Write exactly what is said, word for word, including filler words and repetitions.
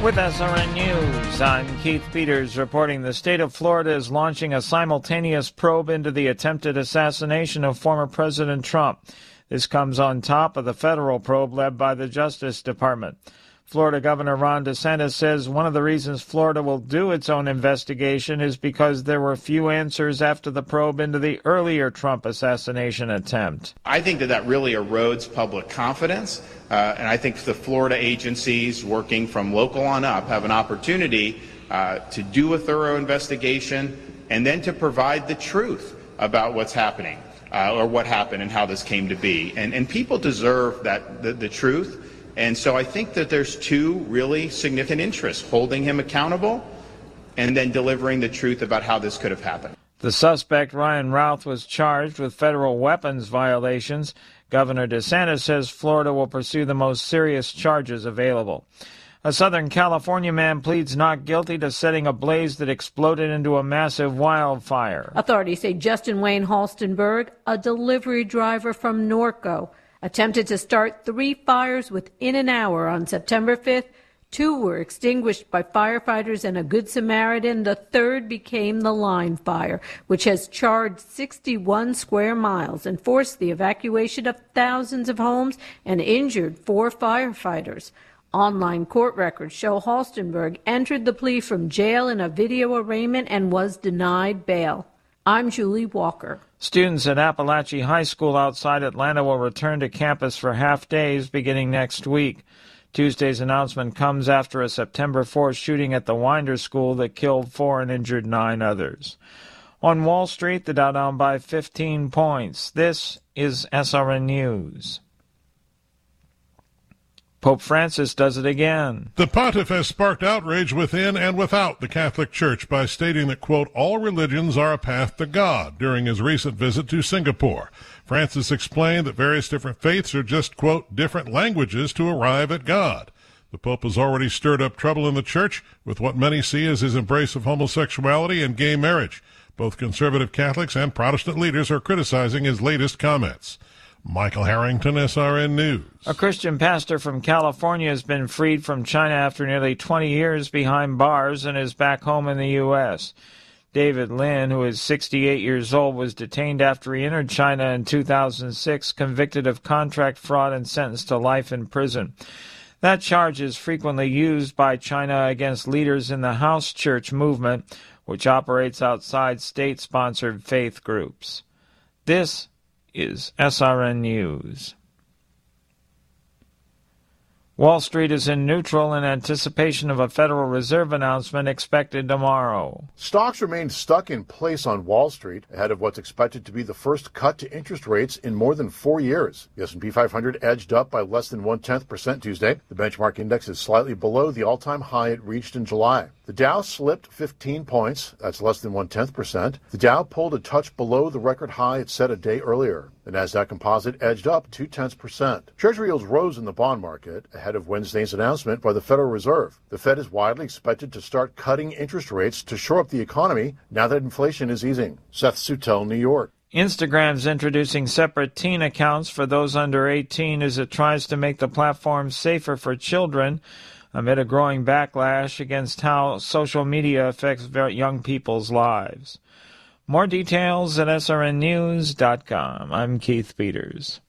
With S R N News, I'm Keith Peters reporting the state of Florida is launching a simultaneous probe into the attempted assassination of former President Trump. This comes on top of the federal probe led by the Justice Department. Florida Governor Ron DeSantis says one of the reasons Florida will do its own investigation is because there were few answers after the probe into the earlier Trump assassination attempt. I think that that really erodes public confidence, uh, and I think the Florida agencies working from local on up have an opportunity uh, to do a thorough investigation and then to provide the truth about what's happening uh, or what happened and how this came to be. And, and people deserve that the, the truth. And so I think that there's two really significant interests, holding him accountable and then delivering the truth about how this could have happened. The suspect, Ryan Routh, was charged with federal weapons violations. Governor DeSantis says Florida will pursue the most serious charges available. A Southern California man pleads not guilty to setting a blaze that exploded into a massive wildfire. Authorities say Justin Wayne Halstenberg, a delivery driver from Norco, attempted to start three fires within an hour on September fifth. Two were extinguished by firefighters and a Good Samaritan. The third became the line fire, which has charred sixty-one square miles and forced the evacuation of thousands of homes and injured four firefighters. Online court records show Halstenberg entered the plea from jail in a video arraignment and was denied bail. I'm Julie Walker. Students at Appalachia High School outside Atlanta will return to campus for half days beginning next week. Tuesday's announcement comes after a September fourth shooting at the Winder School that killed four and injured nine others. On Wall Street, the Dow down by fifteen points. This is S R N News. Pope Francis does it again. The pontiff has sparked outrage within and without the Catholic Church by stating that, quote, all religions are a path to God during his recent visit to Singapore. Francis explained that various different faiths are just, quote, different languages to arrive at God. The Pope has already stirred up trouble in the Church with what many see as his embrace of homosexuality and gay marriage. Both conservative Catholics and Protestant leaders are criticizing his latest comments. Michael Harrington, S R N News. A Christian pastor from California has been freed from China after nearly twenty years behind bars and is back home in the U S David Lin, who is sixty-eight years old, was detained after he entered China in two thousand six, convicted of contract fraud and sentenced to life in prison. That charge is frequently used by China against leaders in the house church movement, which operates outside state-sponsored faith groups. This is S R N News. Wall Street is in neutral in anticipation of a Federal Reserve announcement expected tomorrow. Stocks remain stuck in place on Wall Street ahead of what's expected to be the first cut to interest rates in more than four years. The S and P five hundred edged up by less than one-tenth percent Tuesday. The benchmark index is slightly below the all-time high it reached in July. The Dow slipped fifteen points. That's less than one-tenth percent. The Dow pulled a touch below the record high it set a day earlier. The Nasdaq Composite edged up two-tenths percent. Treasury yields rose in the bond market ahead of Wednesday's announcement by the Federal Reserve. The Fed is widely expected to start cutting interest rates to shore up the economy now that inflation is easing. Seth Sutel, New York. Instagram's introducing separate teen accounts for those under eighteen as it tries to make the platform safer for children amid a growing backlash against how social media affects young people's lives. More details at S R N news dot com. I'm Keith Peters.